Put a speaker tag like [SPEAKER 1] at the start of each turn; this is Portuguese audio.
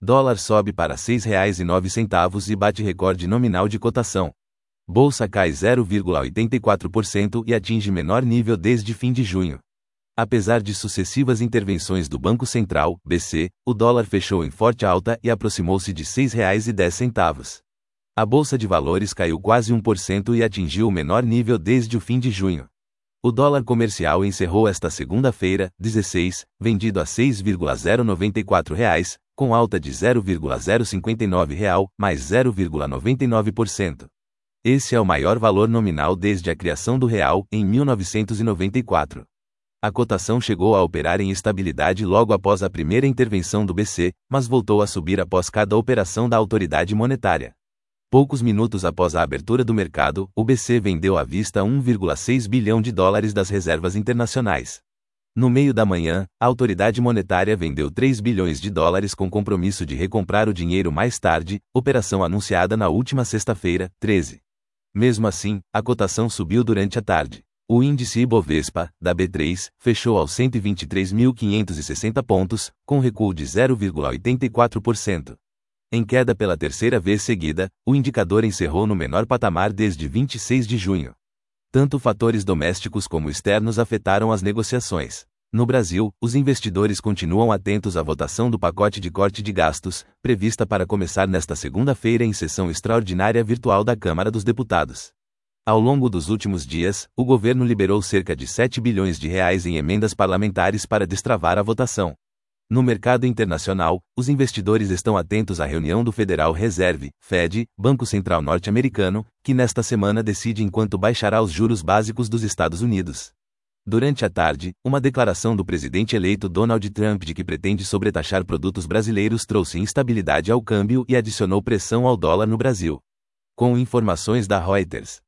[SPEAKER 1] Dólar sobe para R$ 6,09 e bate recorde nominal de cotação. Bolsa cai 0,84% e atinge menor nível desde fim de junho. Apesar de sucessivas intervenções do Banco Central, BC, o dólar fechou em forte alta e aproximou-se de R$ 6,10. A Bolsa de Valores caiu quase 1% e atingiu o menor nível desde o fim de junho. O dólar comercial encerrou esta segunda-feira, 16, vendido a R$ 6,094, com alta de R$ 0,059, mais 0,99%. Esse é o maior valor nominal desde a criação do real, em 1994. A cotação chegou a operar em estabilidade logo após a primeira intervenção do BC, mas voltou a subir após cada operação da autoridade monetária. Poucos minutos após a abertura do mercado, o BC vendeu à vista 1,6 bilhão de dólares das reservas internacionais. No meio da manhã, a autoridade monetária vendeu 3 bilhões de dólares com compromisso de recomprar o dinheiro mais tarde, operação anunciada na última sexta-feira, 13. Mesmo assim, a cotação subiu durante a tarde. O índice Ibovespa, da B3, fechou aos 123.560 pontos, com recuo de 0,84%. Em queda pela terceira vez seguida, o indicador encerrou no menor patamar desde 26 de junho. Tanto fatores domésticos como externos afetaram as negociações. No Brasil, os investidores continuam atentos à votação do pacote de corte de gastos, prevista para começar nesta segunda-feira em sessão extraordinária virtual da Câmara dos Deputados. Ao longo dos últimos dias, o governo liberou cerca de R$ 7 bilhões em emendas parlamentares para destravar a votação. No mercado internacional, os investidores estão atentos à reunião do Federal Reserve, Fed, Banco Central norte-americano, que nesta semana decide em quanto baixará os juros básicos dos Estados Unidos. Durante a tarde, uma declaração do presidente eleito Donald Trump de que pretende sobretaxar produtos brasileiros trouxe instabilidade ao câmbio e adicionou pressão ao dólar no Brasil. Com informações da Reuters.